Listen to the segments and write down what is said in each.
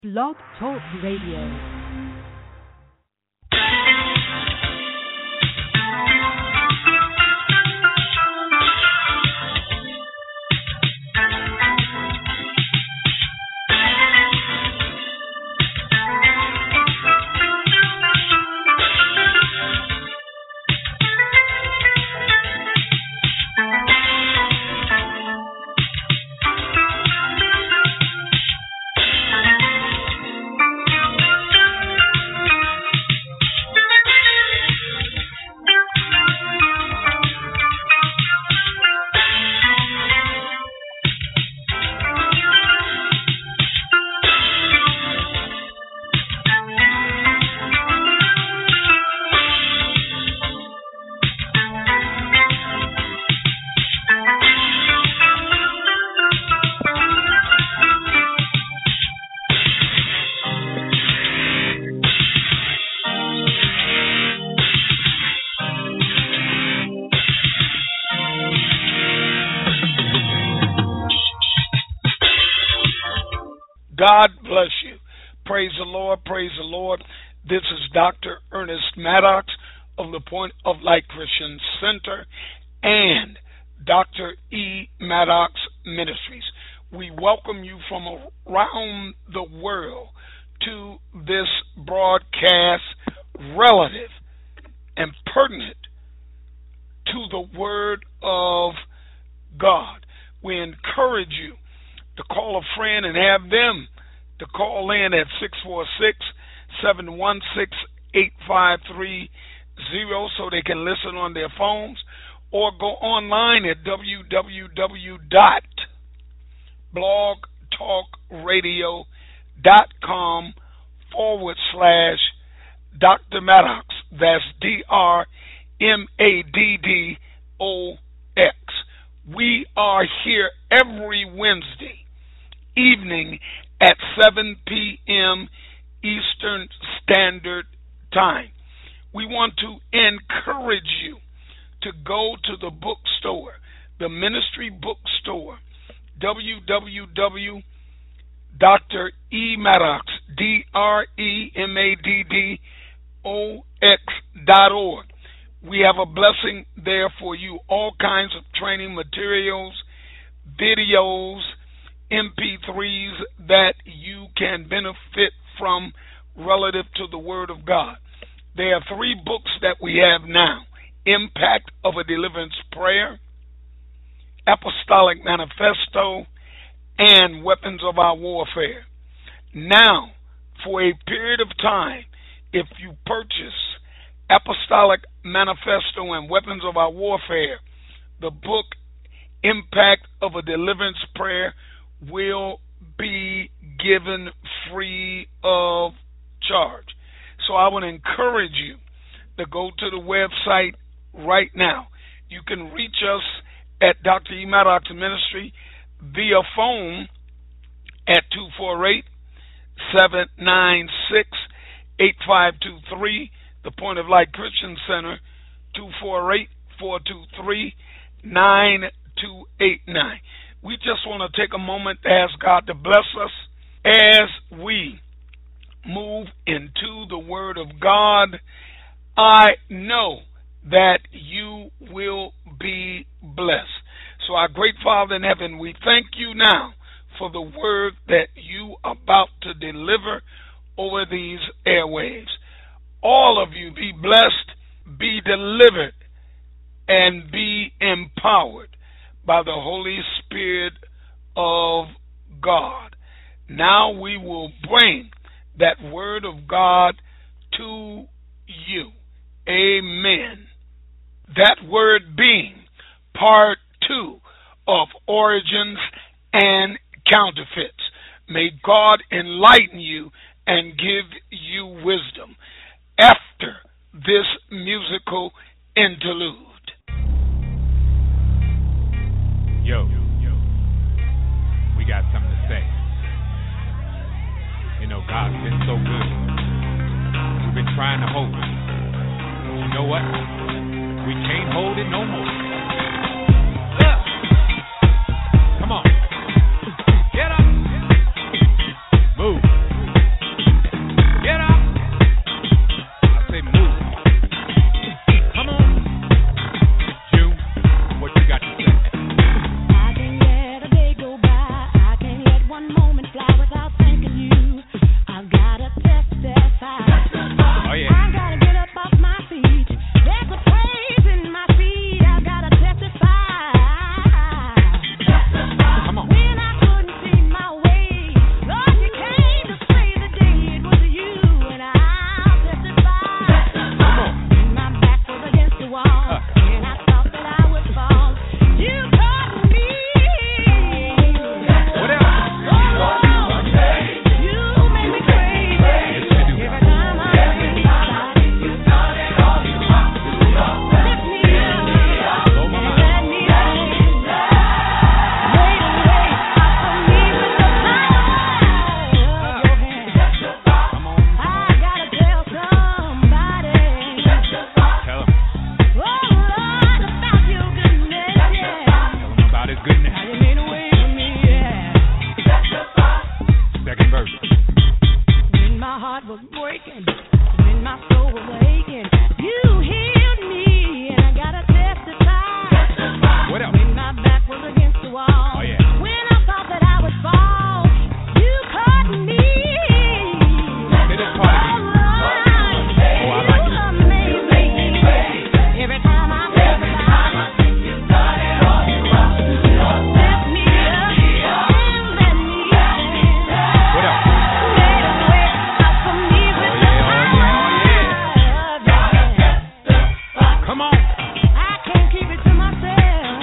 Blog Talk Radio. God bless you. Praise the Lord. Praise the Lord. This is Dr. Ernest Maddox of the Point of Light Christian Center and Dr. E. Maddox Ministries. We welcome you from around the world to this broadcast relative and pertinent to the Word of God. We encourage you to call a friend and have them to call in at 646-716-8530 so they can listen on their phones, or go online at www.blogtalkradio.com/Dr. Maddox. That's DRMADDOX. We are here every Wednesday evening at 7 p.m. Eastern Standard Time. We want to encourage you to go to the bookstore, the ministry bookstore, www.dremmaddox, DREMADDOX.org. We have a blessing there for you, all kinds of training materials, videos, MP3s that you can benefit from relative to the Word of God. There are 3 books that we have now: Impact of a Deliverance Prayer, Apostolic Manifesto, and Weapons of Our Warfare. Now, for a period of time, if you purchase Apostolic Manifesto and Weapons of Our Warfare, the book Impact of a Deliverance Prayer will be given free of charge. So I would encourage you to go to the website right now. You can reach us at Dr. E. Maddox Ministry via phone at 248-796-8523. The Point of Light Christian Center, 248-423-9289. We just want to take a moment to ask God to bless us as we move into the Word of God. I know that you will be blessed. So our great Father in heaven, we thank you now for the word that you are about to deliver over these airwaves. All of you be blessed, be delivered, and be empowered by the Holy Spirit of God. Now we will bring that Word of God to you. Amen. That word being part 2 of Origins and Counterfeits. May God enlighten you and give you wisdom after this musical interlude. Yo, we got something to say. You know, God's been so good. We've been trying to hold it. You know what? We can't hold it no more. Come on. Get up. Move. my heart was breaking, when my soul was aching, you healed me, and I gotta testify. What else? When my back was against the wall, Oh, yeah. when I thought that I would fall, you caught me. Say this part again. Oh, I like it. Every time I think about it, you started off wrong. Lift me up and let me stand. What else? Made a way out for me with the power of your hand. Come on. I can't keep it to myself.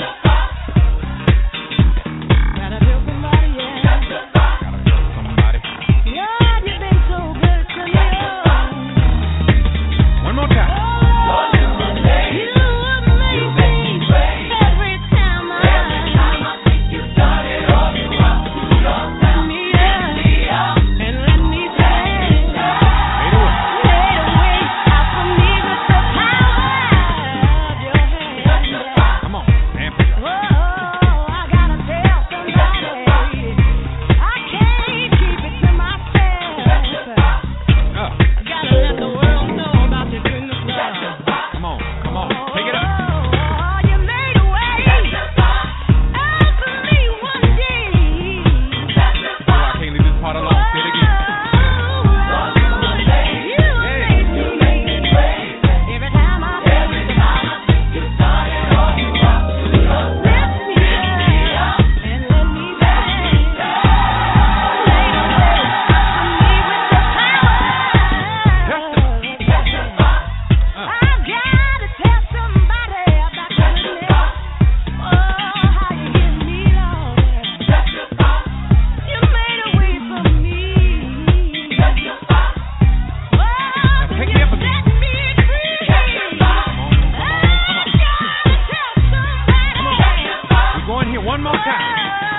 Gotta tell somebody else. Somebody. Lord, you've been so good to me. One more time. You amaze me every time I think you started off wrong. Lift me up and let me stand. Made a way. Made a way out for me with the power of your hand. Come on. Amp it up. Whoa, I gotta tell somebody. I can't keep it to myself. Gotta let the world know about your goodness, Lord. Come on. Come on. Take it up. Oh, you made a way out for me one day. Oh, I can't leave this part alone. Say it again. You amaze me every time I think about it. You started off wrong. Lift me up and let me stand. Made a way out for me with the power. I've gotta tell somebody about your goodness. Oh, how you give me, Lord. You made a way for me. Oh, Take you me up again. set me free. I've gotta tell somebody. We're going here one more time.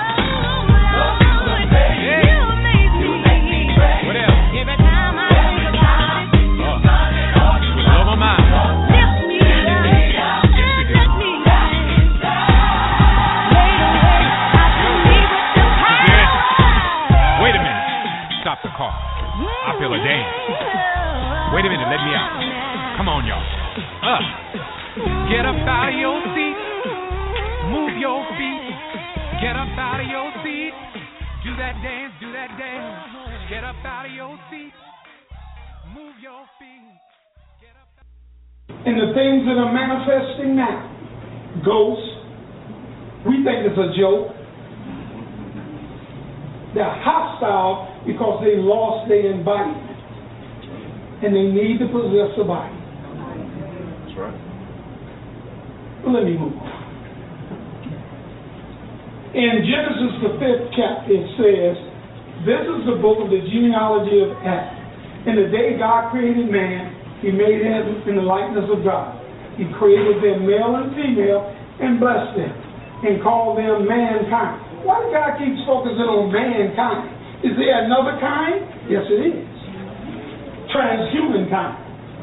You amaze me. What else? Every time I think about it, Blow my mind. lift me up and let me stand. Made a way out for me with the power. Wait a minute. Stop the car. I feel a dance. Wait a minute. Let me out. Come on, y'all. Get up out of your seat. Move your feet. Get up out of your seat. Do that dance. Do that dance. Get up out of your seat. Move your feet. Get up. And the things that are manifesting now, ghosts, we think it's a joke. They're hostile because they lost their embodiment. And they need to possess a body. That's right. Let me move on. In Genesis, the 5th chapter, it says, this is the book of the genealogy of Adam. In the day God created man, he made him in the likeness of God. He created them male and female and blessed them and called them mankind. Why do God keep focusing on mankind? Is there another kind? Yes, it is. Transhuman kind.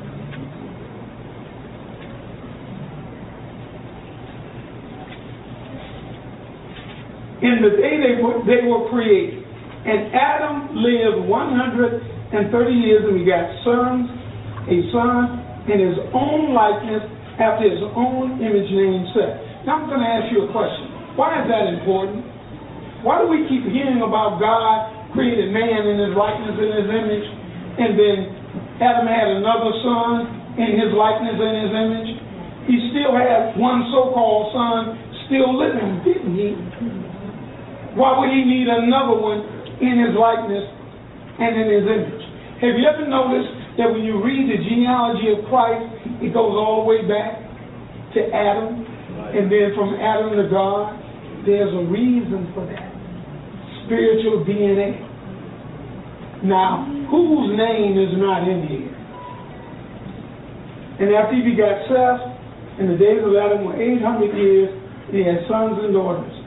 In the day they were created, and Adam lived 130 years, and he got sons, a son in his own likeness, after his own image named Seth. Now I'm going to ask you a question. Why is that important? Why do we keep hearing about God created man in his likeness and his image, and then Adam had another son in his likeness and his image? He still had one so-called son still living, didn't he? Why would he need another one in his likeness and in his image? Have you ever noticed that when you read the genealogy of Christ, it goes all the way back to Adam, and then from Adam to God? There's a reason for that. Spiritual DNA. Now, whose name is not in here? And after he begot Seth, and the days of Adam were 800 years, and he had sons and daughters.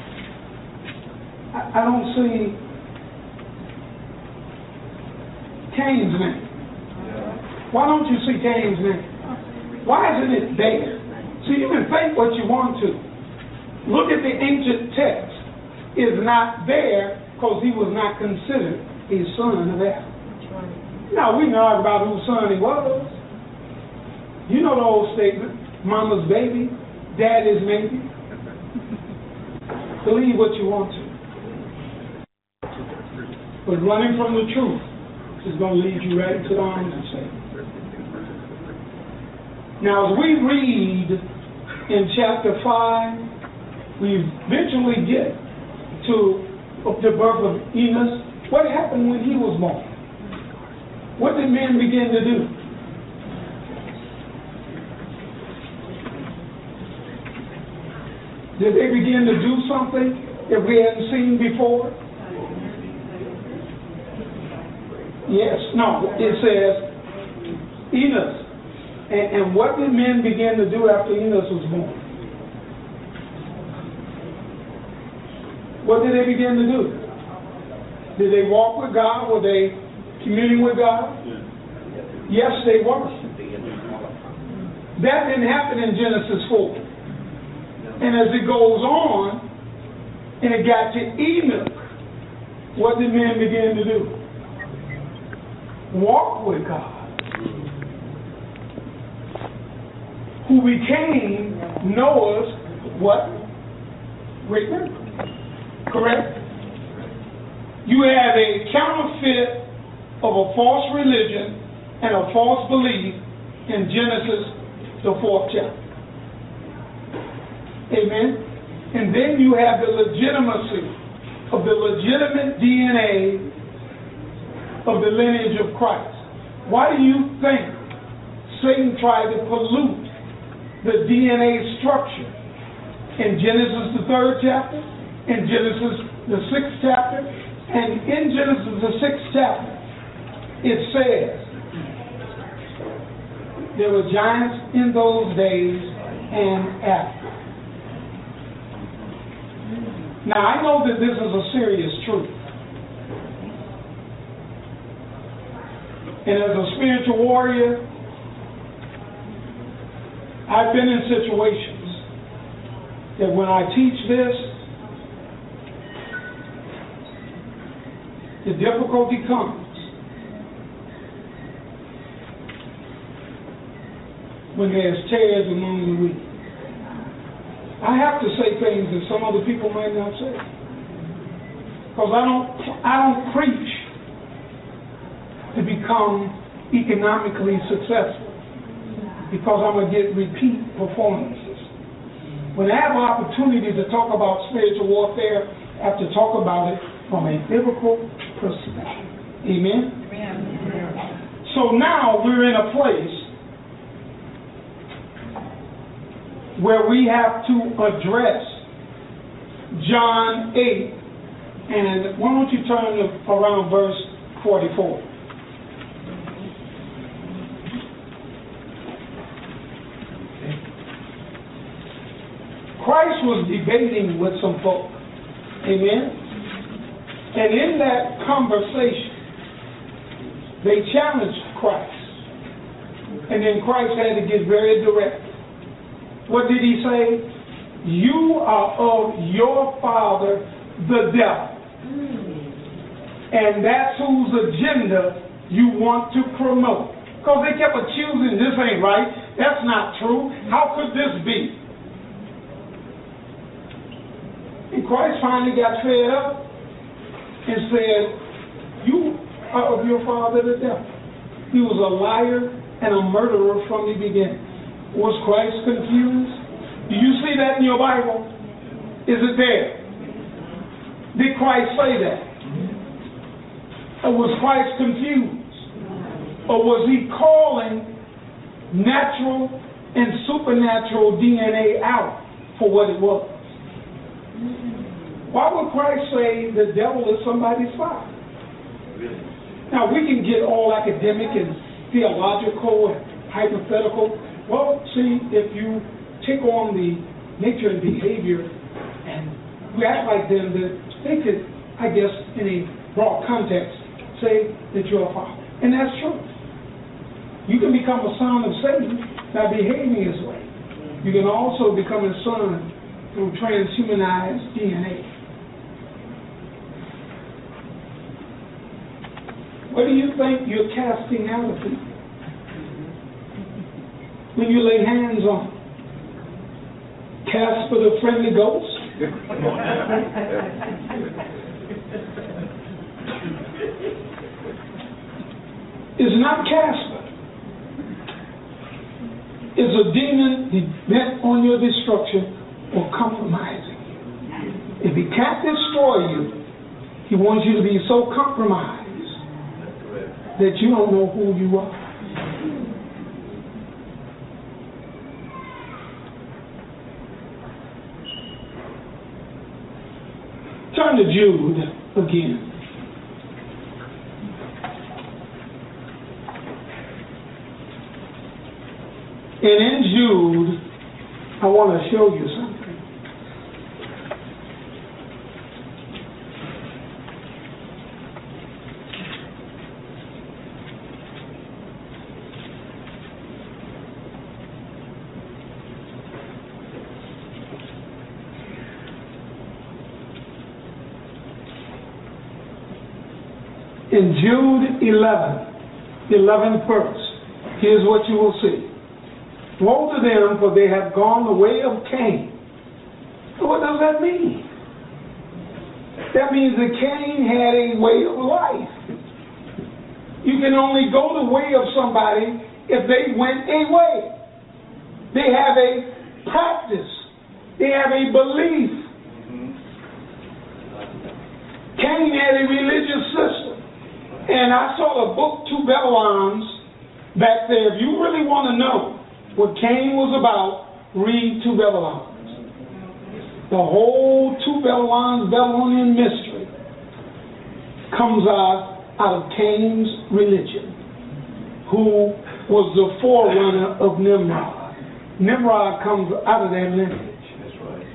I don't see Cain's name. Why don't you see Cain's name? Why isn't it there? See, you can think what you want to. Look at the ancient text. It's not there because he was not considered a son of Adam. Now, we know about whose son he was. You know the old statement, mama's baby, daddy's maybe. Believe what you want to. But running from the truth is going to lead you right into the arms of Satan. Now, as we read in chapter 5, we eventually get to the birth of Enos. What happened when he was born? What did men begin to do? Did they begin to do something that we hadn't seen before? Yes. No. It says Enos. And what did men begin to do after Enos was born? What did they begin to do? Did they walk with God? Were they communing with God? Yes, they were. That didn't happen in Genesis 4. And as it goes on, and it got to Enoch, what did men begin to do? Walk with God. Who became Noah's what? Great grandpa. Correct? You have a counterfeit of a false religion and a false belief in Genesis, the 4th chapter. Amen? And then you have the legitimacy of the legitimate DNA of the lineage of Christ. Why do you think Satan tried to pollute the DNA structure in Genesis, the 3rd chapter, in Genesis, the 6th chapter, and in Genesis, the 6th chapter, it says there were giants in those days and after. Now, I know that this is a serious truth. And as a spiritual warrior, I've been in situations that when I teach this, the difficulty comes when there's tares among the wheat. I have to say things that some other people might not say, because I don't preach to become economically successful, because I'm going to get repeat performances. When I have an opportunity to talk about spiritual warfare, I have to talk about it from a biblical perspective. Amen? Amen. So now we're in a place where we have to address John 8, and why don't you turn to around verse 44. Christ was debating with some folk. Amen? And in that conversation, they challenged Christ. And then Christ had to get very direct. What did he say? You are of your father, the devil. And that's whose agenda you want to promote. Because they kept accusing, this ain't right, that's not true, how could this be? And Christ finally got fed up and said, you are of your father, the devil. He was a liar and a murderer from the beginning. Was Christ confused? Do you see that in your Bible? Is it there? Did Christ say that? Or was Christ confused? Or was he calling natural and supernatural DNA out for what it was? Why would Christ say the devil is somebody's father? Now, we can get all academic and theological and hypothetical. Well, see, if you take on the nature and behavior and you act like them, that they could, I guess, in a broad context, say that you're a father. And that's true. You can become a son of Satan by behaving his way. You can also become a son through transhumanized DNA. What do you think you're casting out of people when you lay hands on them? Casper the friendly ghost? It's not Casper. It's a demon bent on your destruction or compromising you. If he can't destroy you, he wants you to be so compromised that you don't know who you are. Turn to Jude again. And in Jude, I want to show you something. In Jude 11th verse, here's what you will see. Woe to them, for they have gone the way of Cain. So what does that mean? That means that Cain had a way of life. You can only go the way of somebody if they went a way. They have a practice. They have a belief. Cain had a religious system. And I saw the book Two Babylons back there. If you really want to know what Cain was about, read Two Babylons. The whole Two Babylons, Babylonian mystery, comes out of Cain's religion, who was the forerunner of Nimrod. Nimrod comes out of that lineage. That's right.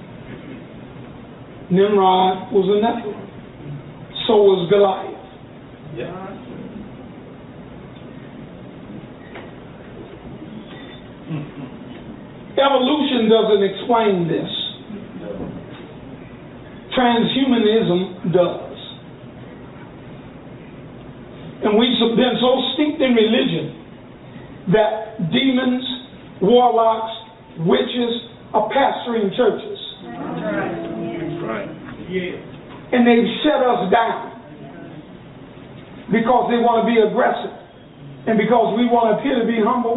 Nimrod was a Nephilim. So was Goliath. Yeah. Evolution doesn't explain this. Transhumanism does. And we've been so steeped in religion that demons, warlocks, witches are pastoring churches. That's right. Yeah. And they've shut us down because they want to be aggressive and because we want to appear to be humble.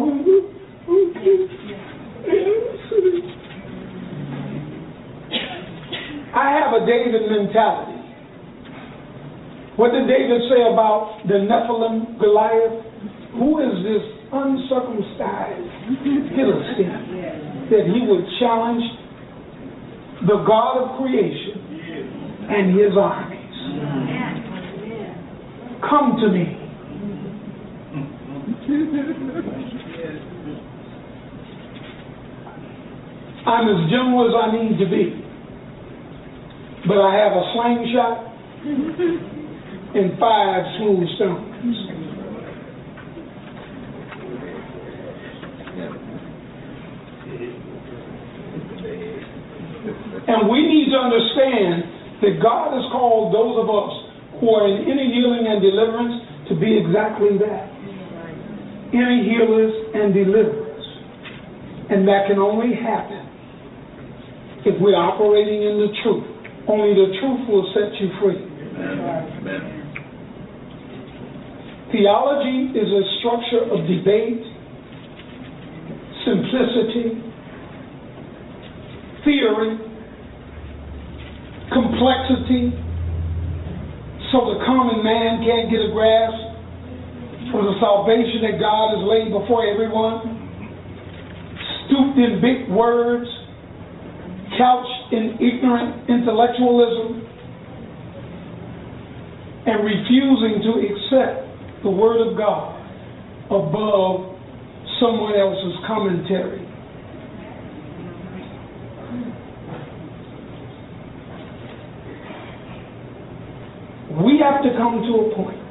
I have a David mentality. What did David say about the Nephilim, Goliath? Who is this uncircumcised Philistine that he would challenge the God of creation and his armies? Come to me. I'm as gentle as I need to be, but I have a slingshot and 5 smooth stones. And we need to understand that God has called those of us who are in inner healing and deliverance to be exactly that. Inner healers and deliverers. And that can only happen if we're operating in the truth. Only the truth will set you free. Amen. Theology is a structure of debate, simplicity, theory, complexity, so the common man can't get a grasp of the salvation that God has laid before everyone, stooped in big words, couched in ignorant intellectualism, and refusing to accept the Word of God above someone else's commentary. We have to come to a point,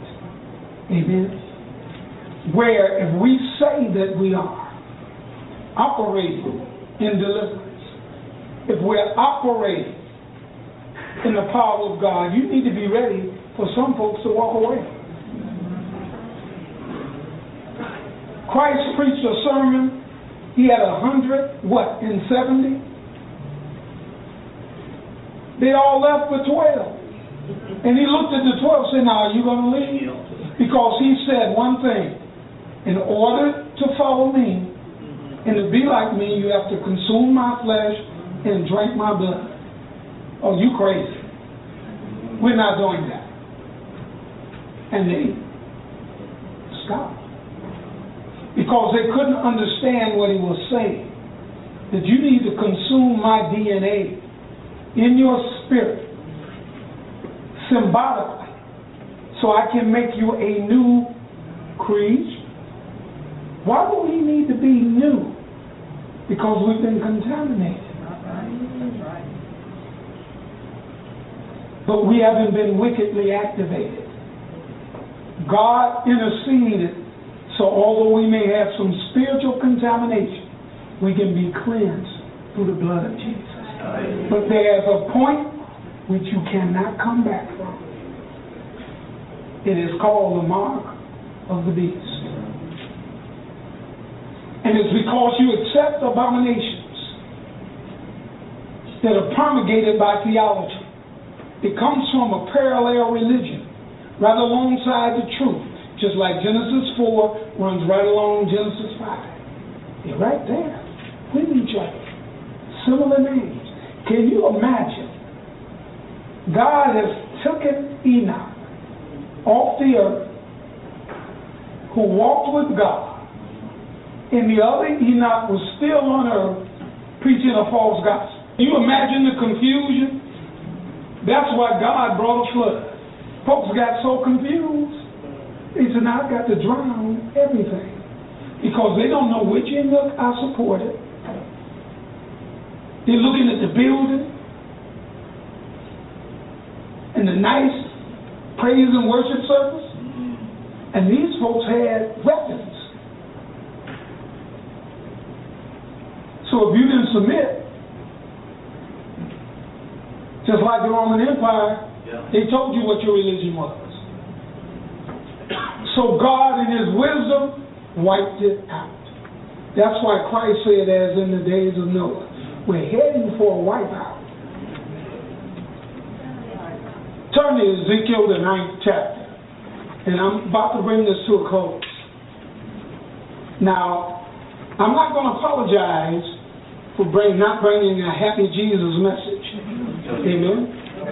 amen, where if we say that we are operating in deliverance, if we're operating in the power of God, you need to be ready for some folks to walk away. Christ preached a sermon. He had 170? They all left with 12. And he looked at the 12 and said, now, are you going to leave? Because he said one thing. In order to follow me and to be like me, you have to consume my flesh and drink my blood. Oh, you crazy. We're not doing that. And they stopped. Because they couldn't understand what he was saying. That you need to consume my DNA in your spirit, symbolically, so I can make you a new creation. Why do we need to be new? Because we've been contaminated. But we haven't been wickedly activated. God interceded, so although we may have some spiritual contamination, we can be cleansed through the blood of Jesus. But there's a point which you cannot come back from. It is called the mark of the beast. And it's because you accept abominations that are promulgated by theology. It comes from a parallel religion, right alongside the truth. Just like Genesis 4 runs right along Genesis 5. They're right there with each other. Similar names. Can you imagine? God has taken Enoch off the earth, who walked with God, and the other Enoch was still on earth preaching a false gospel. Can you imagine the confusion? That's why God brought a flood. Folks got so confused. He said, now I've got to drown everything. Because they don't know which Enoch I supported. They're looking at the building and the nice praise and worship service. And these folks had weapons. So if you didn't submit, just like the Roman Empire, they told you what your religion was. So God in his wisdom wiped it out. That's why Christ said, as in the days of Noah, we're heading for a wipeout. Turn to Ezekiel, the 9th chapter. And I'm about to bring this to a close. Now, I'm not going to apologize for not bringing a happy Jesus message. Amen?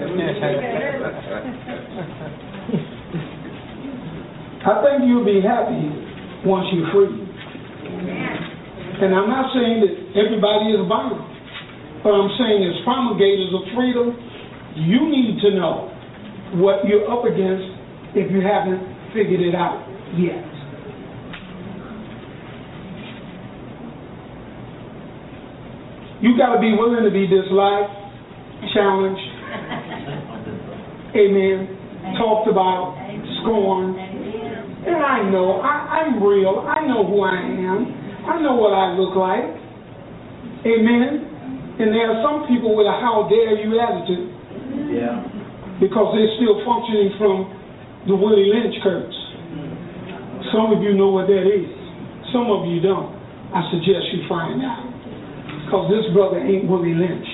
I think you'll be happy once you're free. And I'm not saying that everybody is bound. But I'm saying as promulgators of freedom, you need to know what you're up against if you haven't figured it out yet. You got to be willing to be disliked, challenged, amen, talked about, scorned. And I know, I'm real. I know who I am. I know what I look like. Amen. And there are some people with a how dare you attitude. Yeah. Because they're still functioning from the Willie Lynch curse. Some of you know what that is. Some of you don't. I suggest you find out. Because this brother ain't Willie Lynch.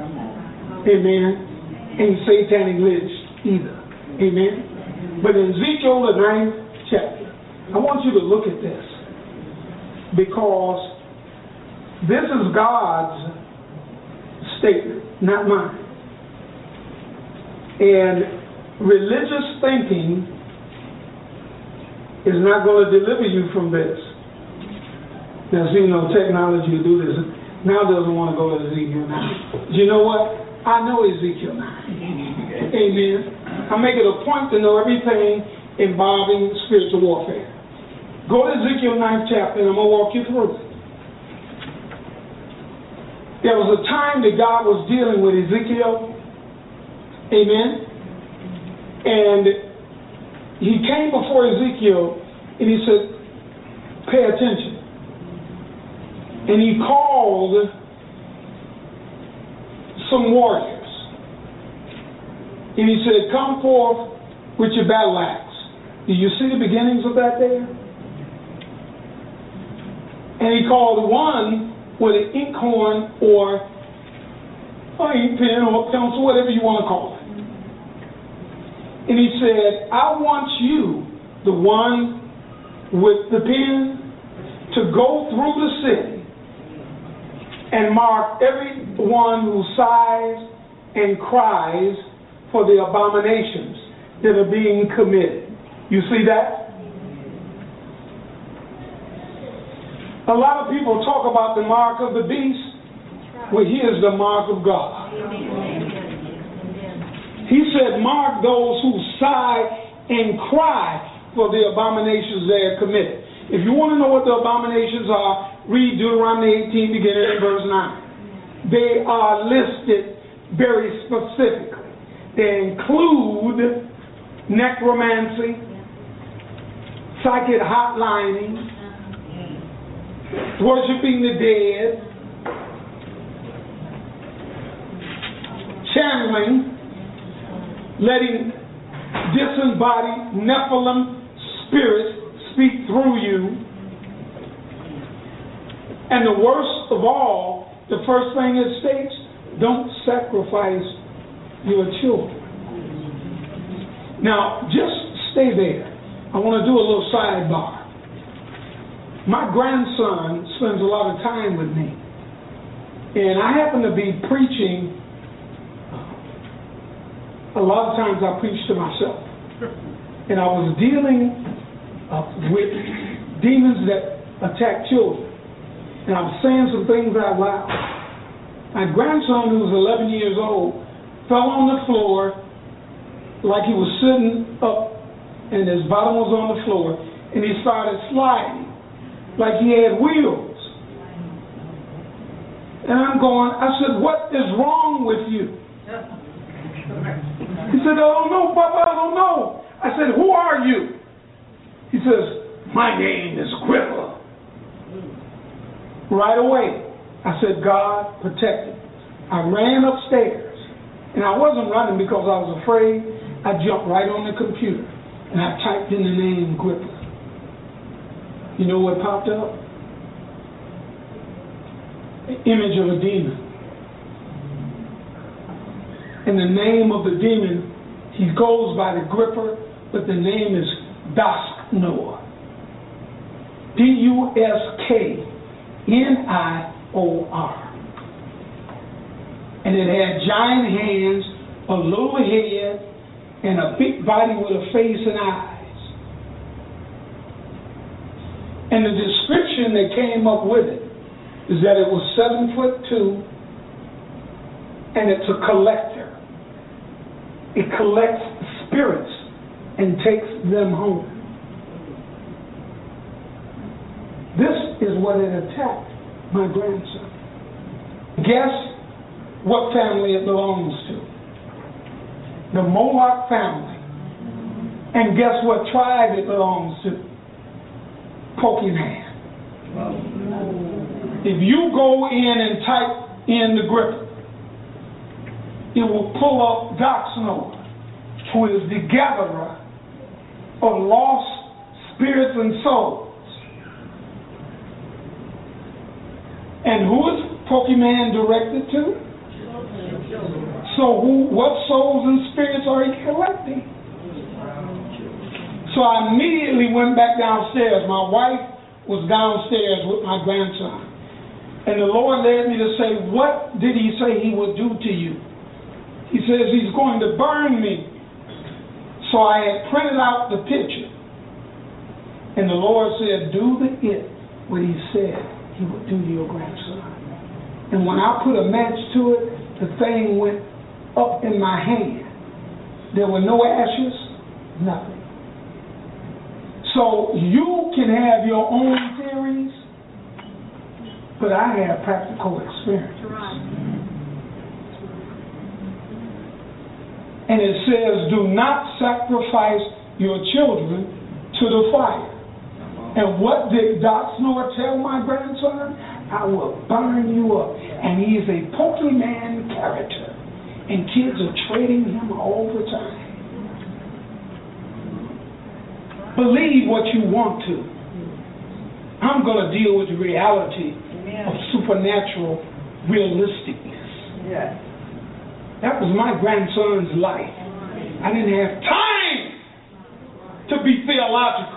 Amen. Ain't satanic Lynch either. Amen. But in Ezekiel, the 9th chapter, I want you to look at this. Because this is God's statement, not mine. And religious thinking is not going to deliver you from this. Now, see, technology will do this. Now doesn't want to go to Ezekiel 9. You know what? I know Ezekiel 9. Amen. I make it a point to know everything involving spiritual warfare. Go to Ezekiel 9th chapter, and I'm going to walk you through it. There was a time that God was dealing with Ezekiel. Amen. And he came before Ezekiel and he said, pay attention. And he called some warriors. And he said, come forth with your battle axe. Do you see the beginnings of that there? And he called one with an inkhorn or ink pen or pencil, whatever you want to call it. And he said, I want you, the one with the pen, to go through the city and mark everyone who sighs and cries for the abominations that are being committed. You see that? A lot of people talk about the mark of the beast. Well, here's the mark of God. He said, mark those who sigh and cry for the abominations they have committed. If you want to know what the abominations are, read Deuteronomy 18, beginning in verse 9. They are listed very specifically. They include necromancy, psychic hotlining, worshiping the dead, channeling, letting disembodied Nephilim spirits speak through you. And the worst of all, the first thing it states, don't sacrifice your children. Now, just stay there. I want to do a little sidebar. My grandson spends a lot of time with me. And I happen to be preaching. A lot of times I preach to myself. And I was dealing with demons that attack children. And I was saying some things out loud. My grandson, who was 11 years old, fell on the floor like he was sitting up and his bottom was on the floor, and he started sliding like he had wheels. And I said, what is wrong with you? He said, I don't know, Papa, I don't know. I said, who are you? He says, my name is Gripper. Right away, I said, God, protect him. I ran upstairs, and I wasn't running because I was afraid. I jumped right on the computer, and I typed in the name Gripper. You know what popped up? An image of a demon. And the name of the demon, he goes by the Gripper, but the name is Dusknoir. Dusknoir. And it had giant hands, a little head, and a big body with a face and eyes. And the description that came up with it is that it was 7'2", and it's a collector. It collects spirits and takes them home. This is what it attacked my grandson. Guess what family it belongs to? The Moloch family. And guess what tribe it belongs to? Pokemon. If you go in and type in the Gripper, it will pull up Dusknoir, who is the gatherer of lost spirits and souls. And who is Pokemon directed to? So what souls and spirits are he collecting? So I immediately went back downstairs. My wife was downstairs with my grandson. And the Lord led me to say, what did he say he would do to you? He says he's going to burn me. So I had printed out the picture. And the Lord said, do what he said he would do to your grandson. And when I put a match to it, the thing went up in my hand. There were no ashes, nothing. So you can have your own theories, but I have practical experience. And it says, do not sacrifice your children to the fire. And what did Dusknoir tell my grandson? I will burn you up. And he is a Pokemon character. And kids are trading him all the time. Believe what you want to. I'm going to deal with the reality of supernatural realisticness. Yes. That was my grandson's life. I didn't have time to be theological.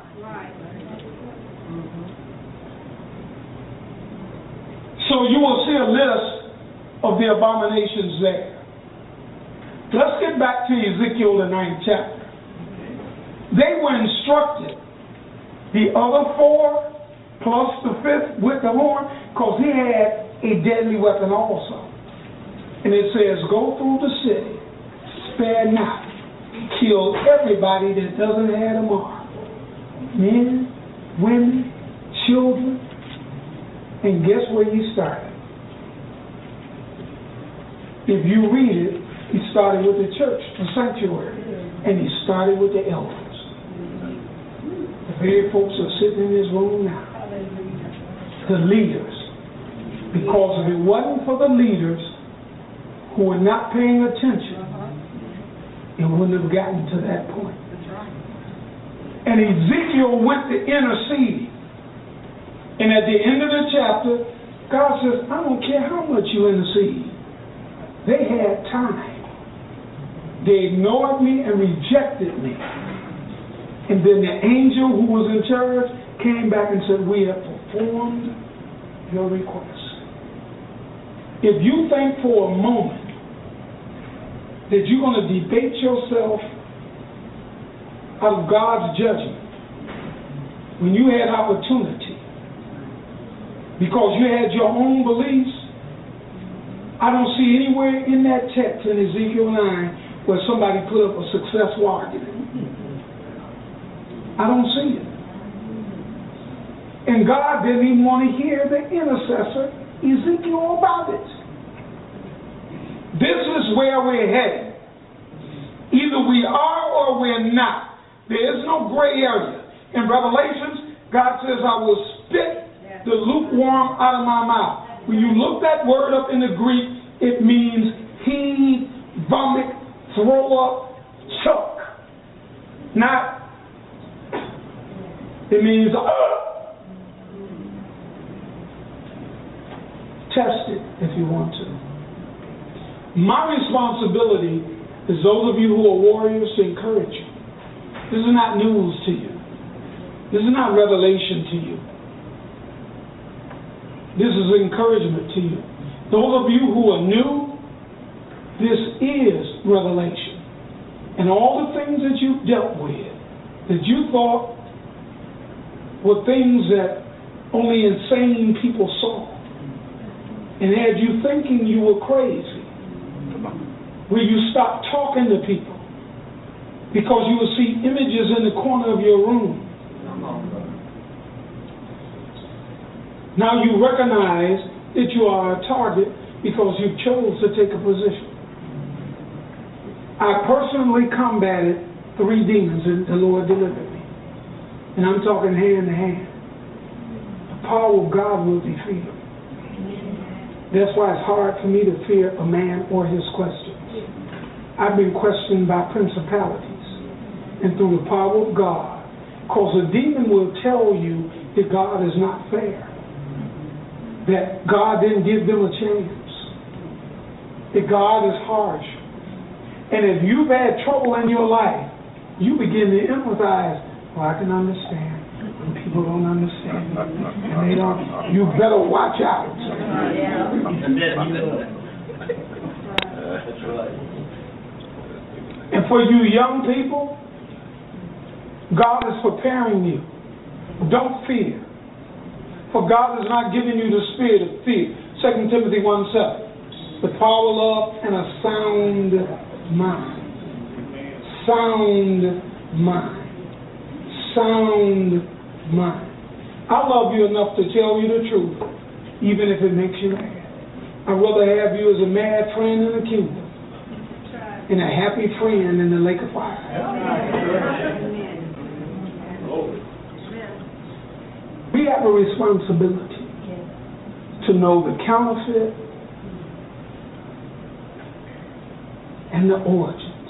So you will see a list of the abominations there. Let's get back to Ezekiel, the 9th chapter. They were instructed, the other 4 plus the 5th with the horn, because he had a deadly weapon also. And it says, go through the city, spare not, kill everybody that doesn't have a mark. Men, women, children. And guess where he started? If you read it, he started with the church, the sanctuary, and he started with the elders. The very folks are sitting in this room now. The leaders. Because if it wasn't for the leaders who were not paying attention, it wouldn't have gotten to that point. And Ezekiel went to intercede. And at the end of the chapter, God says, I don't care how much you intercede. They had time. They ignored me and rejected me. And then the angel who was in charge came back and said, we have performed your request. If you think for a moment that you're going to debate yourself out of God's judgment when you had opportunity, because you had your own beliefs, I don't see anywhere in that text in Ezekiel 9 where somebody put up a successful argument. I don't see it. And God didn't even want to hear the intercessor, Ezekiel, about it. This is where we're headed. Either we are or we're not. There is no gray area. In Revelations, God says, I will spit the lukewarm out of my mouth. When you look that word up in the Greek, it means heave, vomit, throw up, choke. Not, it means test it if you want to. My responsibility is those of you who are warriors to encourage you. This is not news to you. This is not revelation to you. This is encouragement to you. Those of you who are new, this is revelation. And all the things that you've dealt with, that you thought were things that only insane people saw, and had you thinking you were crazy, where you stopped talking to people because you would see images in the corner of your room. Now you recognize that you are a target because you chose to take a position. I personally combated 3 demons and the Lord delivered me. And I'm talking hand to hand. The power of God will defeat him. That's why it's hard for me to fear a man or his questions. I've been questioned by principalities and through the power of God. Because a demon will tell you that God is not fair. That God didn't give them a chance. That God is harsh. And if you've had trouble in your life, you begin to empathize. Well, I can understand. When people don't understand. And they don't. You better watch out. That's right. And for you young people, God is preparing you. Don't fear. For God has not given you the spirit of fear. 2 Timothy 1:7. But power, love, and a sound mind. Sound mind. Sound mind. I love you enough to tell you the truth, even if it makes you mad. I'd rather have you as a mad friend in the kingdom and a happy friend in the lake of fire. We have a responsibility to know the counterfeit and the origins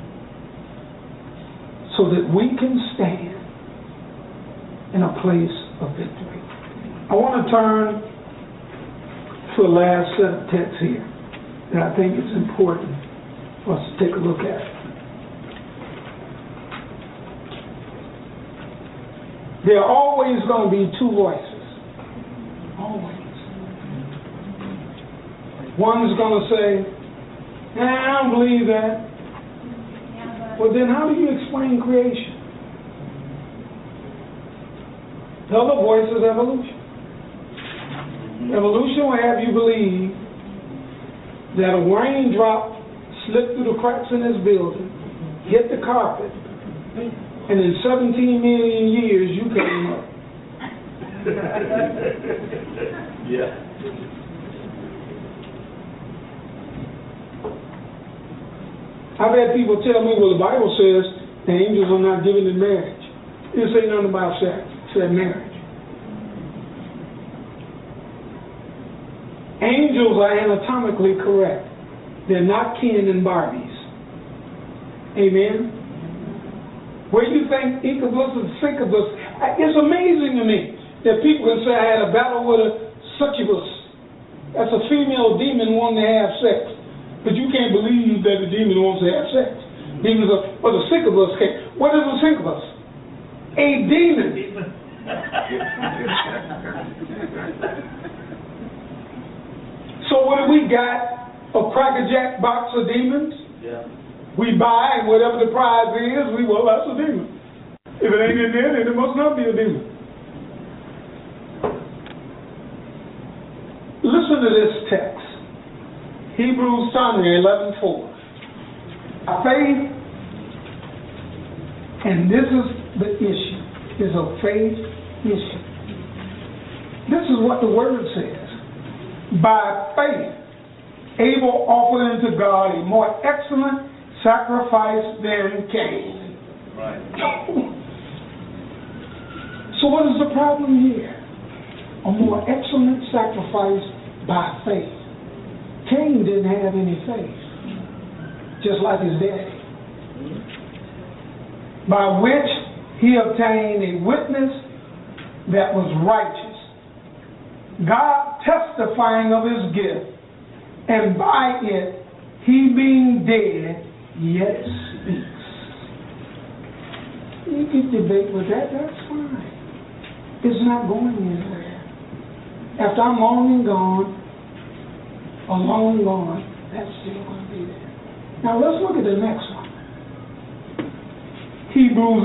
so that we can stand in a place of victory. I want to turn to the last set of texts here that I think is important for us to take a look at. There are always going to be two voices. Always. One's going to say, I don't believe that. Well, then how do you explain creation? The other voice is evolution. Evolution will have you believe that a raindrop slipped through the cracks in this building, hit the carpet, and in 17 million years you came up. Yeah. I've had people tell me, well, the Bible says the angels are not given in marriage. It didn't say nothing about sex. It said marriage. Angels are anatomically correct. They're not Ken and Barbies. Amen? Where you think Incubus and Syncubus, it's amazing to me that people can say I had a battle with a succubus. That's a female demon wanting to have sex. But you can't believe that the demon wants to have sex. Demons are, but the Syncubus can't. What is a Syncubus? A demon. So what do we got? A crackerjack box of demons? Yeah. We buy, and whatever the prize is, well, that's a demon. If it ain't in there, then it must not be a demon. Listen to this text. Hebrews 11:4. Faith, and this is the issue, is a faith issue. This is what the word says. By faith, Abel offered unto God a more excellent sacrifice than Cain. Right. So what is the problem here? A more excellent sacrifice by faith. Cain didn't have any faith, just like his daddy. By which he obtained a witness that was righteous, God testifying of his gift, and by it, he being dead, yet speaks. You can debate with that, that's fine. It's not going anywhere. After I'm long and gone, or long gone, that's still going to be there. Now let's look at the next one. Hebrews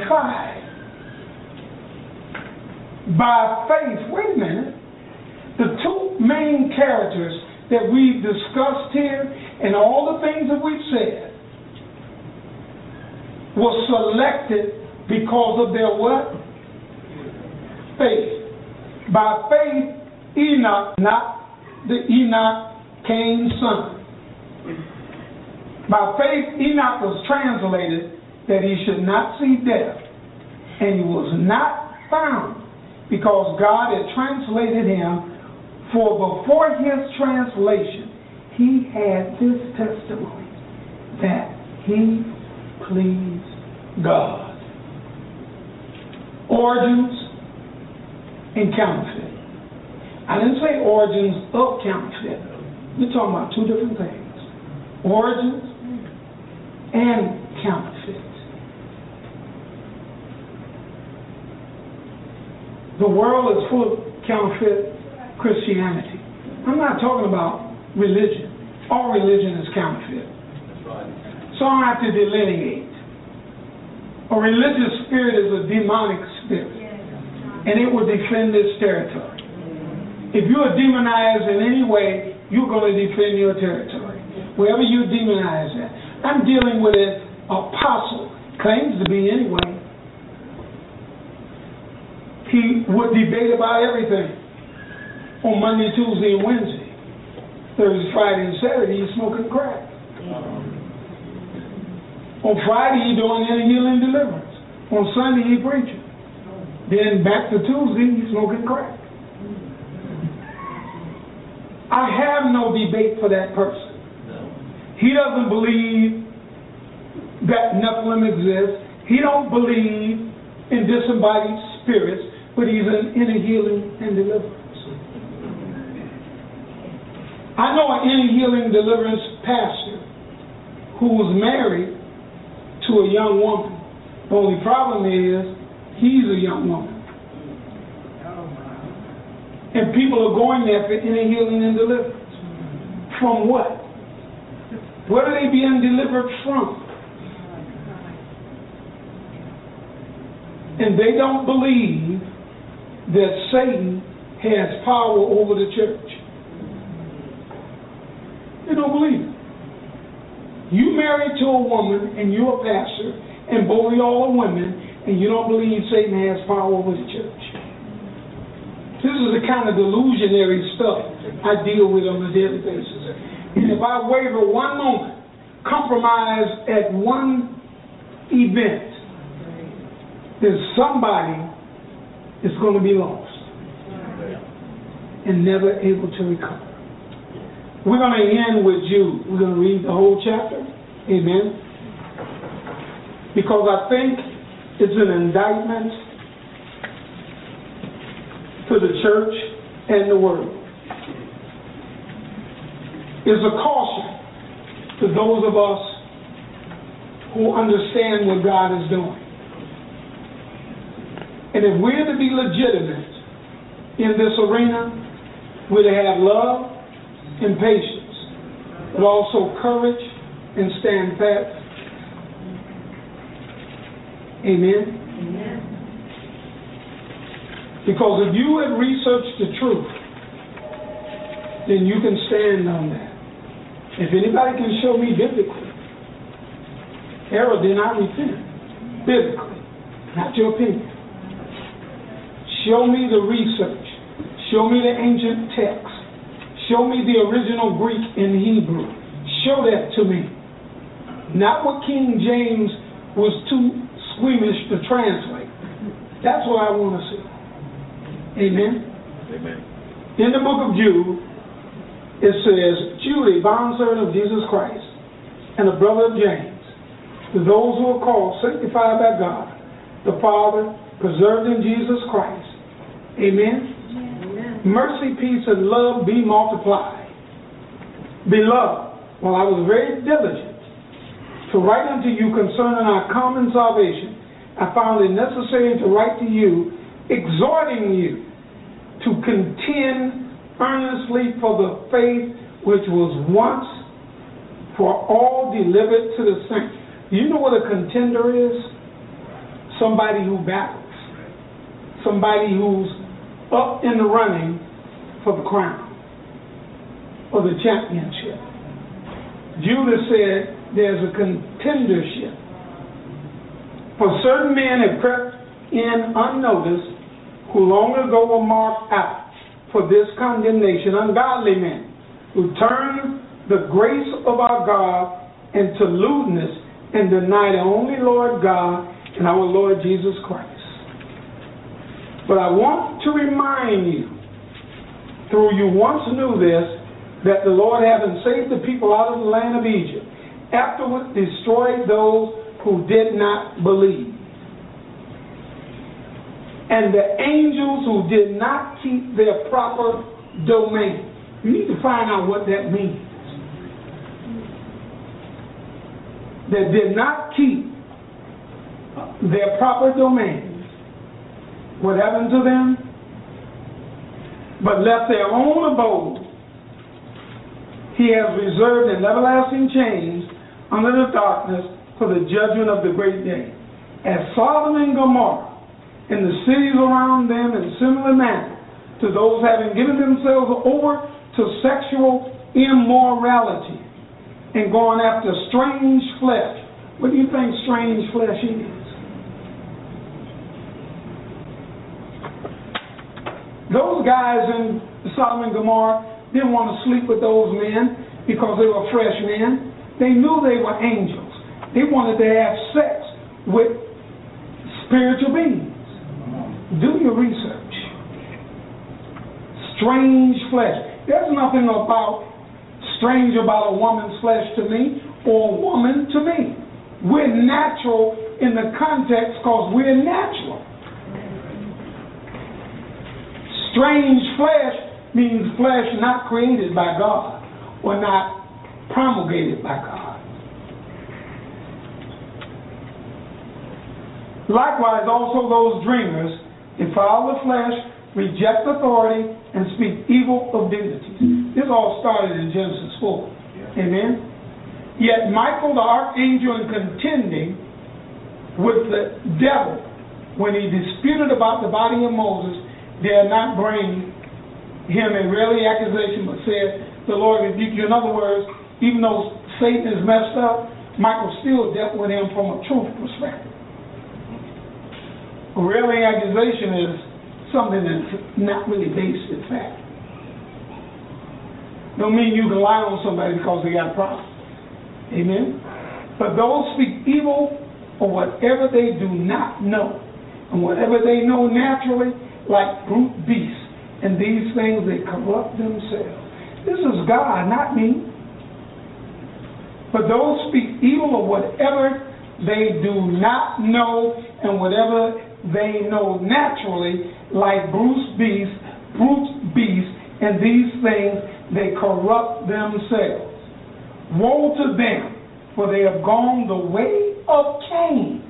11:5. By faith, wait a minute. The two main characters that we've discussed here and all the things that we've said were selected because of their what? Faith. By faith, Enoch, not the Enoch, Cain's son. By faith, Enoch was translated that he should not see death, and he was not found because God had translated him. For before his translation, he had this testimony that he pleased God. Origins and counterfeit. I didn't say origins of counterfeit. We're talking about two different things. Origins and counterfeit. The world is full of counterfeit Christianity. I'm not talking about religion. All religion is counterfeit. That's right. So I have to delineate. A religious spirit is a demonic spirit, and it will defend its territory. If you are demonized in any way, you're going to defend your territory. Wherever you demonize that. I'm dealing with an apostle, claims to be anyway. He would debate about everything. On Monday, Tuesday, and Wednesday. Thursday, Friday, and Saturday, he's smoking crack. On Friday, he's doing inner healing deliverance. On Sunday, he's preaching. Then back to Tuesday, he's smoking crack. I have no debate for that person. He doesn't believe that Nephilim exists. He don't believe in disembodied spirits. but he's an inner healing and deliverance. I know an inner healing deliverance pastor who was married to a young woman. The only problem is he's a young woman. And people are going there for inner healing and deliverance. From what? What are they being delivered from? And they don't believe that Satan has power over the church. They don't believe it. You married to a woman and you're a pastor and both of y'all are women and you don't believe Satan has power over the church. This is the kind of delusionary stuff I deal with on a daily basis. And if I waver one moment, compromise at one event, then somebody is going to be lost and never able to recover. We're going to end with Jude. We're going to read the whole chapter. Amen. Because I think it's an indictment to the church and the world. It's a caution to those of us who understand what God is doing. And if we're to be legitimate in this arena, we're to have love and patience, but also courage and stand fast. Amen? Amen. Because if you have researched the truth, then you can stand on that. If anybody can show me biblically, error did not repent. Biblically, not your opinion. Show me the research. Show me the ancient text. Show me the original Greek and Hebrew. Show that to me. Not what King James was too squeamish to translate. That's what I want to see. Amen? Amen. In the book of Jude, it says, Jude, a bondservant of Jesus Christ, and a brother of James, to those who are called, sanctified by God, the Father, preserved in Jesus Christ. Amen? Mercy, peace, and love be multiplied. Beloved, while I was very diligent to write unto you concerning our common salvation, I found it necessary to write to you, exhorting you to contend earnestly for the faith which was once for all delivered to the saints. You know what a contender is? Somebody who battles. Somebody who's up in the running for the crown, for the championship. Judas said there's a contendership. For certain men have crept in unnoticed, who long ago were marked out for this condemnation, ungodly men, who turn the grace of our God into lewdness and deny the only Lord God and our Lord Jesus Christ. But I want to remind you, through you once knew this, that the Lord, having saved the people out of the land of Egypt, afterwards destroyed those who did not believe. And the angels who did not keep their proper domain. You need to find out what that means. That did not keep their proper domain. What happened to them? But left their own abode. He has reserved an everlasting chains under the darkness for the judgment of the great day. As Sodom and Gomorrah and the cities around them in similar manner to those having given themselves over to sexual immorality and going after strange flesh. What do you think strange flesh is? Those guys in Sodom and Gomorrah didn't want to sleep with those men because they were fresh men. They knew they were angels. They wanted to have sex with spiritual beings. Do your research. Strange flesh. There's nothing strange about a woman's flesh to me or a woman to me. We're natural in the context because we're natural. Strange flesh means flesh not created by God or not promulgated by God. Likewise, also those dreamers defile the flesh, reject authority, and speak evil of dignities. This all started in Genesis 4. Amen? Yet Michael the archangel, in contending with the devil when he disputed about the body of Moses, dare not bring him a really accusation, but said, the Lord rebuked you. In other words, even though Satan is messed up, Michael still dealt with him from a truth perspective. A railing accusation is something that's not really based in fact. Don't mean you can lie on somebody because they got a problem. Amen? But those speak evil or whatever they do not know, and whatever they know naturally, like brute beasts, and these things they corrupt themselves. This is God, not me. But those speak evil of whatever they do not know, and whatever they know naturally, like brute beasts, and these things they corrupt themselves. Woe to them, for they have gone the way of Cain.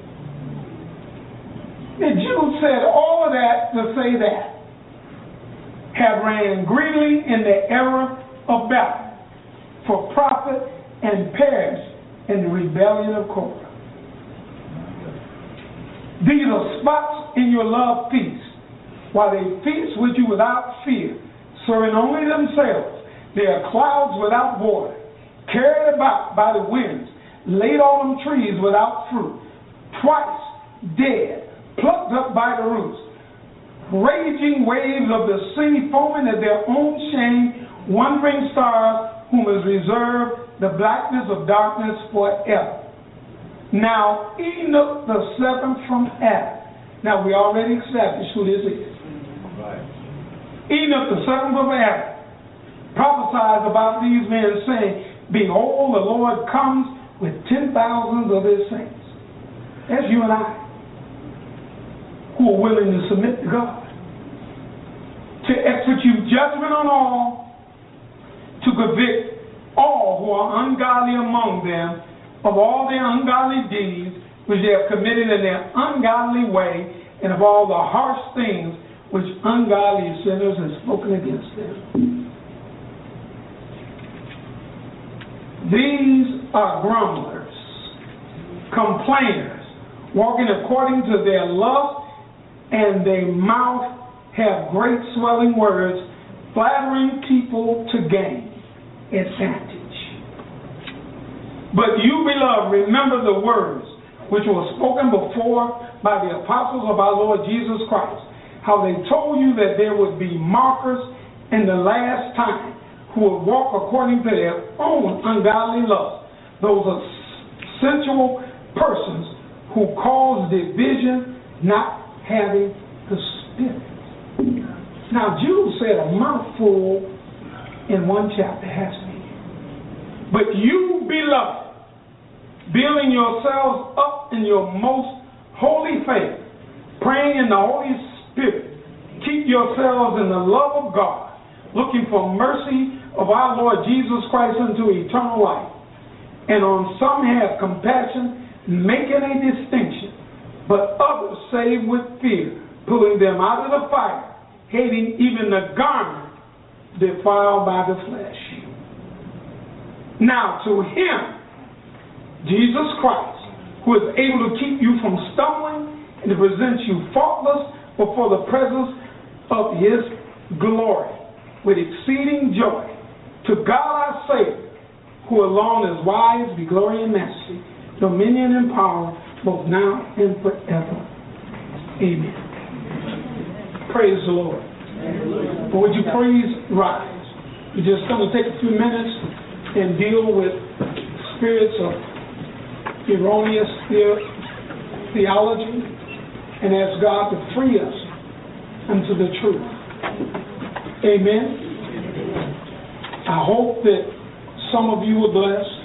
The Jews said all of that to say that. Have ran greedily in the error of Balaam for profit and perished in the rebellion of Korah. These are spots in your love feast, while they feast with you without fear, serving only themselves. They are clouds without water, carried about by the winds, late autumn trees without fruit, twice dead, plucked up by the roots, raging waves of the sea, foaming at their own shame, wandering stars whom is reserved the blackness of darkness forever. Now Enoch the seventh from Adam. Now we already established who this is. Right. Enoch the seventh from Adam prophesies about these men, saying, behold, the Lord comes with 10,000s of his saints. That's you and I, who are willing to submit to God, to execute judgment on all, to convict all who are ungodly among them of all their ungodly deeds which they have committed in their ungodly way, and of all the harsh things which ungodly sinners have spoken against them. These are grumblers, complainers, walking according to their lust, and their mouth have great swelling words, flattering people to gain advantage. But you, beloved, remember the words which were spoken before by the apostles of our Lord Jesus Christ, how they told you that there would be mockers in the last time who would walk according to their own ungodly lust. Those are sensual persons who cause division, not having the Spirit. Now, Jude said a mouthful in one chapter, has to be. But you, beloved, building yourselves up in your most holy faith, praying in the Holy Spirit, keep yourselves in the love of God, looking for mercy of our Lord Jesus Christ unto eternal life. And on some have compassion, making a distinction, but others save with fear, pulling them out of the fire, hating even the garment defiled by the flesh. Now to him, Jesus Christ, who is able to keep you from stumbling and to present you faultless before the presence of his glory with exceeding joy. To God our Savior, who alone is wise, be glory and majesty, dominion and power, both now and forever. Amen. Praise the Lord. But would you please rise? We're just going to take a few minutes and deal with spirits of erroneous theology and ask God to free us unto the truth. Amen. I hope that some of you were blessed,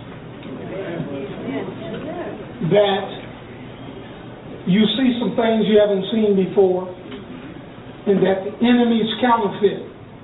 that you see some things you haven't seen before, and that the enemy's counterfeit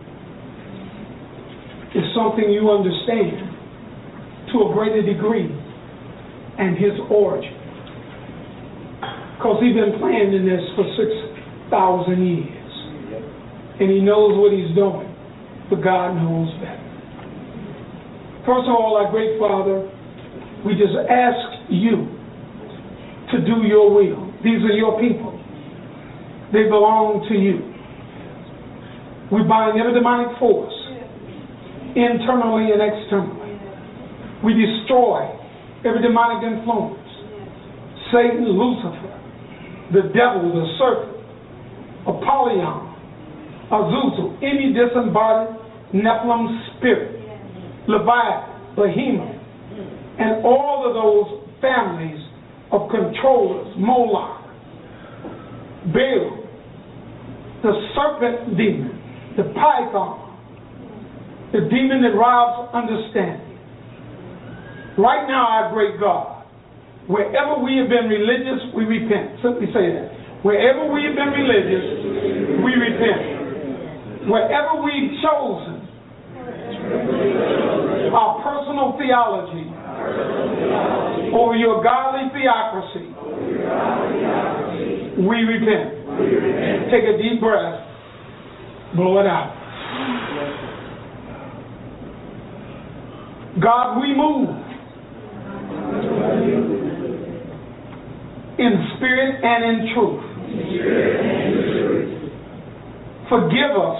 is something you understand to a greater degree, and his origin. Because he's been playing in this for 6,000 years. And he knows what he's doing, but God knows better. First of all, our great Father, we just ask you to do your will. These are your people. They belong to you. We bind every demonic force, internally and externally. We destroy every demonic influence. Satan, Lucifer, the devil, the serpent, Apollyon, Azuzel, any disembodied Nephilim spirit, Leviathan, Behemoth, and all of those families of controllers, Moloch, Baal, the serpent demon, the python, the demon that robs understanding. Right now, our great God, wherever we have been religious, we repent. Simply say that. Wherever we have been religious, we repent. Wherever we've chosen our personal theology over your godly theocracy, we repent. Take a deep breath. Blow it out. God, we move in spirit and in truth. Forgive us.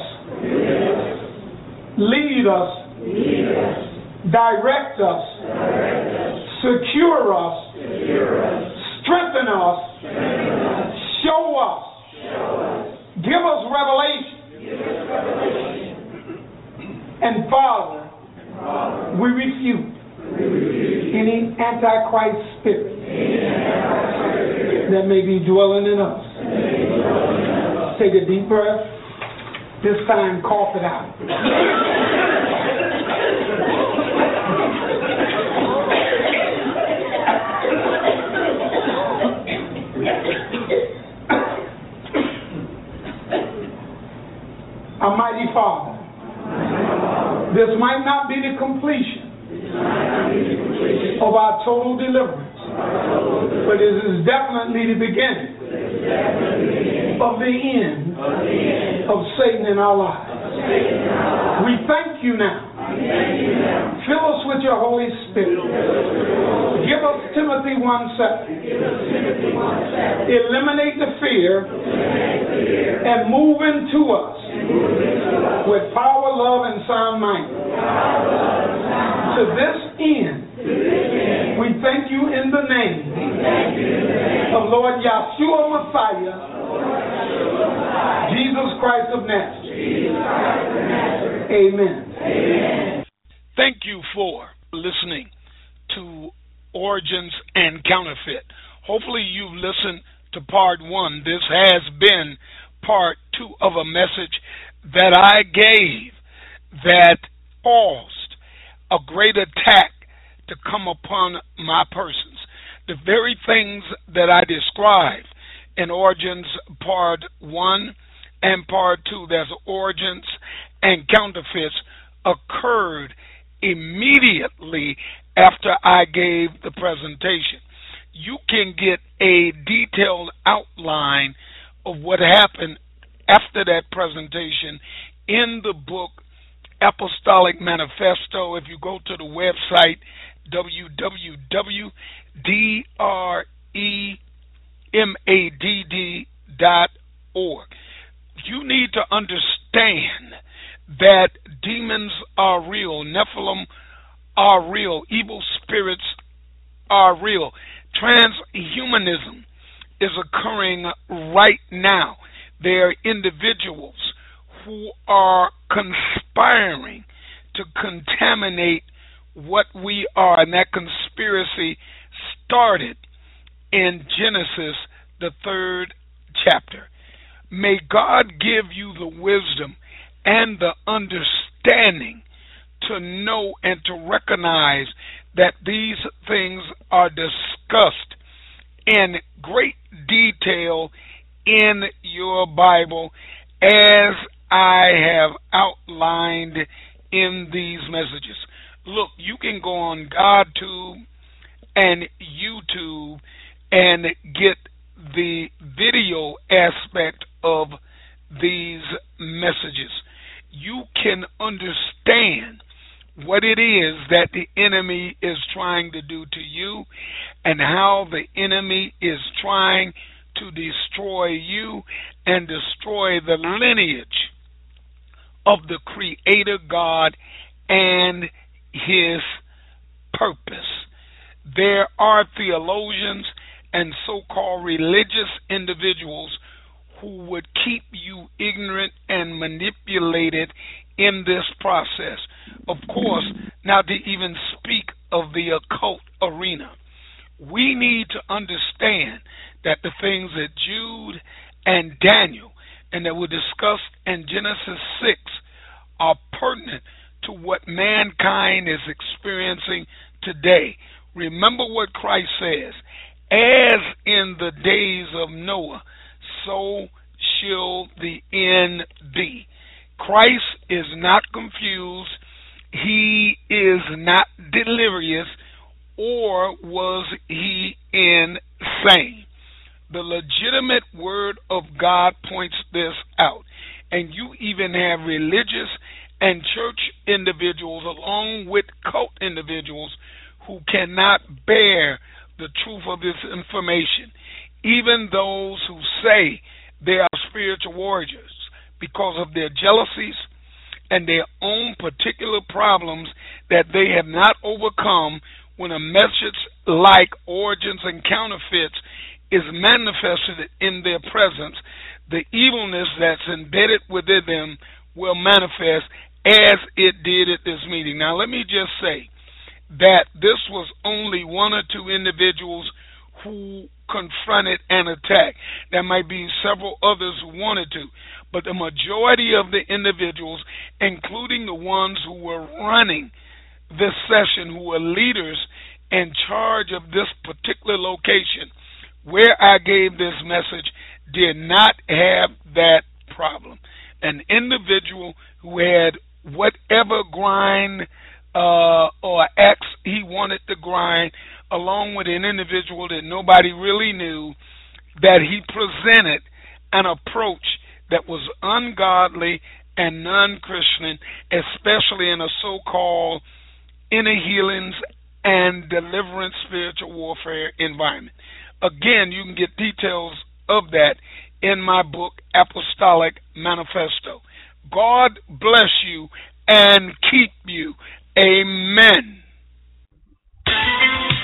Lead us. Direct us. Secure us. Strengthen us. Show us. Give us revelation. And Father, we refute any antichrist spirit that may be dwelling in us. Take a deep breath. This time, cough it out. Almighty Father, this might not be the completion of our total deliverance, but it is definitely the beginning of the end of Satan in our lives. We thank you now. Fill us with your Holy Spirit. Give us Timothy 1:7. Eliminate the fear and move into us with power, love, and sound mind. To this end, we thank you in the name of Lord Yahshua Messiah, Jesus Christ of Nazareth. Amen. Thank you for listening to Origins and Counterfeit. Hopefully you've listened to part 1. This has been part 2 of a message that I gave that caused a great attack to come upon my persons. The very things that I described in Origins part 1 and part 2, there's Origins and Counterfeits, occurred immediately after I gave the presentation. You can get a detailed outline of what happened after that presentation in the book Apostolic Manifesto. If you go to the website www.dremadd.org, you need to understand that demons are real, Nephilim are real, evil spirits are real. Transhumanism is occurring right now. There are individuals who are conspiring to contaminate what we are, and that conspiracy started in Genesis, the 3rd chapter. May God give you the wisdom and the understanding to know and to recognize that these things are discussed in great detail in your Bible as I have outlined in these messages. Look, you can go on GodTube and YouTube and get the video aspect of these messages. You can understand what it is that the enemy is trying to do to you and how the enemy is trying to destroy you and destroy the lineage of the Creator God and His purpose. There are theologians and so-called religious individuals who would keep you ignorant and manipulated in this process. Of course, not to even speak of the occult arena. We need to understand that the things that Jude and Daniel and that were discussed in Genesis 6 are pertinent to what mankind is experiencing today. Remember what Christ says, as in the days of Noah, so shall the end be. Christ is not confused. He is not delirious, or was he insane? The legitimate word of God points this out. And you even have religious and church individuals along with cult individuals who cannot bear the truth of this information. Even those who say they are spiritual warriors, because of their jealousies and their own particular problems that they have not overcome, when a message like origins and counterfeits is manifested in their presence, the evilness that's embedded within them will manifest as it did at this meeting. Now, let me just say that this was only one or two individuals who confronted and attacked. There might be several others who wanted to, but the majority of the individuals, including the ones who were running this session, who were leaders in charge of this particular location where I gave this message, did not have that problem. An individual who had whatever grind or axe he wanted to grind, along with an individual that nobody really knew, that he presented an approach that was ungodly and non-Christian, especially in a so-called inner healings and deliverance spiritual warfare environment. Again, you can get details of that in my book, Apostolic Manifesto. God bless you and keep you. Amen.